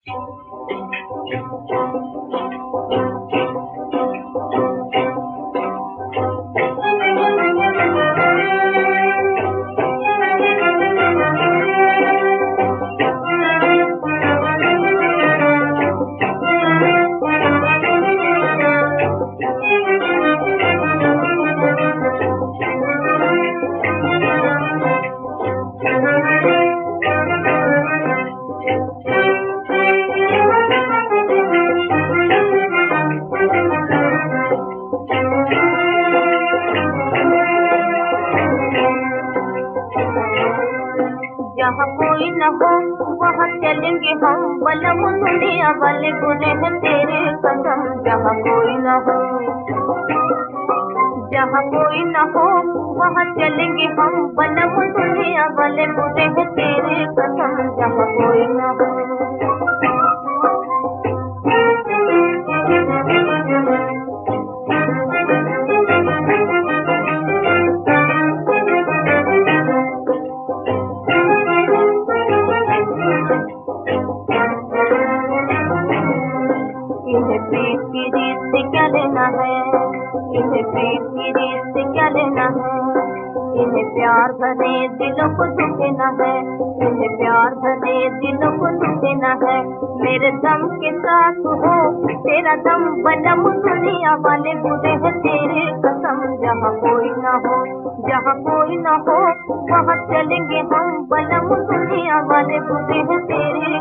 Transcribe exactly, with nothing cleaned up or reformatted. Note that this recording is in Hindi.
जहाँ कोई न हो वहाँ चलेंगे हम, बलम दुनिया वाले बुरे हैं तेरे कसम। जहाँ कोई न हो जहाँ कोई न हो वहाँ चलेंगे हम, बलम दुनिया वाले बुरे हैं तेरे कसम। जहाँ कोई न हो इन्हें प्रीत की रीत से क्या लेना है, इन्हें प्रीत की रीत से क्या लेना है। इन्हें प्यार भरे दिलों को दुखेना है, इन्हें प्यार भरे दिलों को दुखेना है। मेरे दम के साथ हो तेरा दम, बलम दुनिया वाले बुरे हैं तेरे कसम। जहाँ कोई न हो जहाँ कोई न हो वहाँ चलेंगे हम, बलम दुनिया वाले बुरे हैं तेरे